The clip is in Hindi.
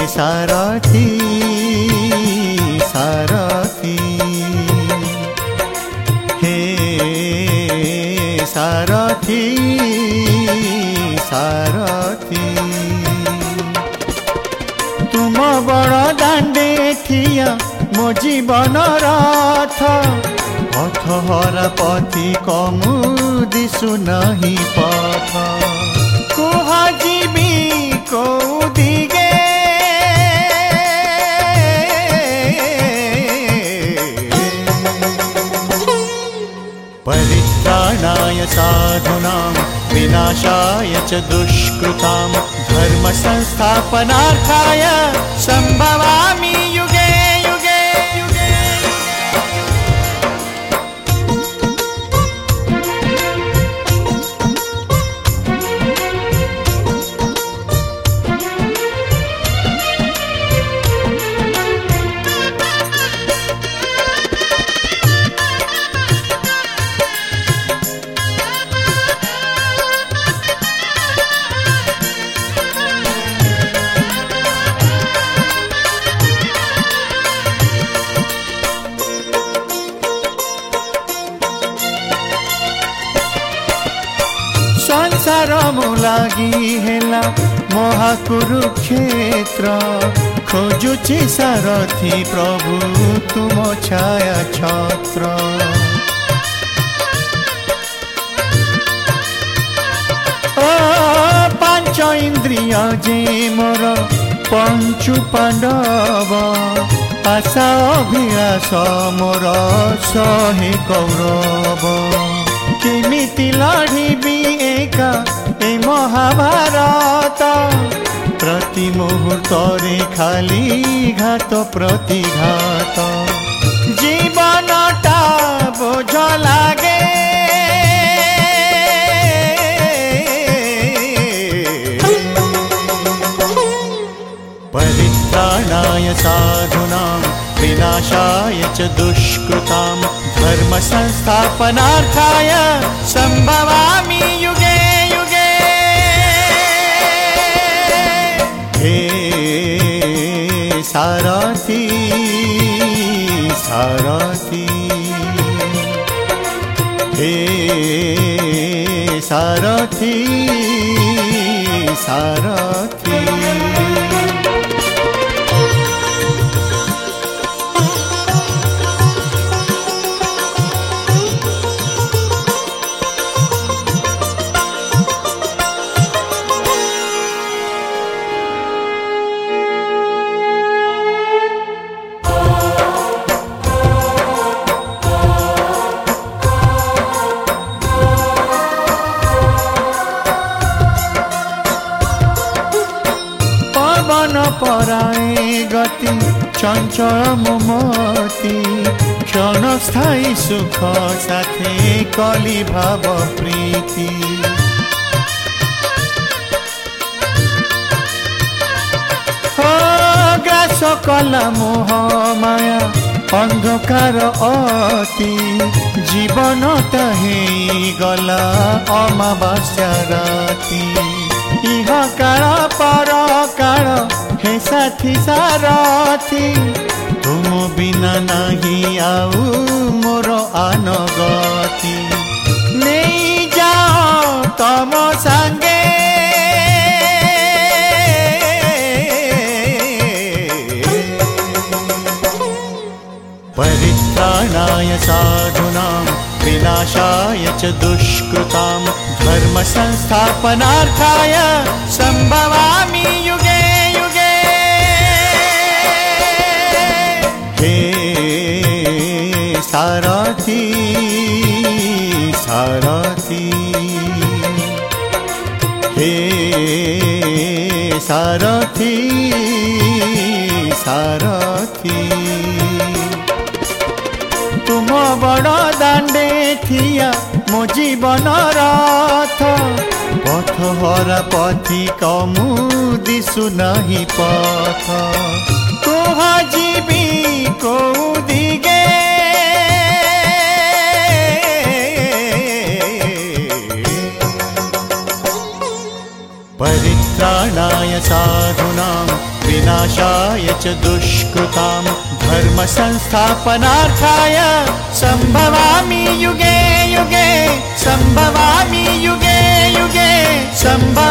सारथी सारथी हे सारथी सारथी तुम बड़ दांडे ठिया मो जीवन रथ पथ हरा पथी कमु दिशु नहीं पथ कुह जीवी को दिगे परित्राणाय साधूनां विनाशाय च दुष्कृतां धर्म संस्थापनार्थाय संभवामि युगे युगे युगे संसार मुलागी हेला महाकुरुक्षेत्र खोजुची सारथी प्रभु तुम छाया छत्र ओ पांच इंद्रिय जे मोर पंचु पांडव आशा अभिलाष मोर शहे कौरव केमिति लड़िबी एका ए महाभारत प्रति मुहूर्त रे खाली घात प्रतिघात जीवनटा बोझ लागे परित्राणाय साधूनां विनाशाय च दुष्कृतां धर्म संस्थापनार्थाय संभवामि युगे युगे हे सारथी सारथी हे सारथी सारथी पराए गति चंचल ममती क्षणस्थायी सुख साथे कली भाव प्रीति ग्रास कला मोह माया अंधकार अति जीवनटा हेई गला अमावास्या राति इह काल पर काल हे साथी सारथी तुम बिना नहीं आउ मोर आनगति नहीं जाओ तम संगे परित्राणाय साधूनां विनाशाय च दुष्कृतां धर्म संस्थापनार्थाय संभवामि युगे युगे हे सारथी सारथी हे सारथी सारथी तुम बड़ दांडे थिया मो जीवन रथ पथ हरा पथी कमु दिशु नहीं पथ कुह जीवी को दिगे परित्राणाय साधूनां विनाशाय च दुष्कृतां धर्म संस्थापनार्थाय संभवामि युगे युगे संभवामि युगे युगे संभवामि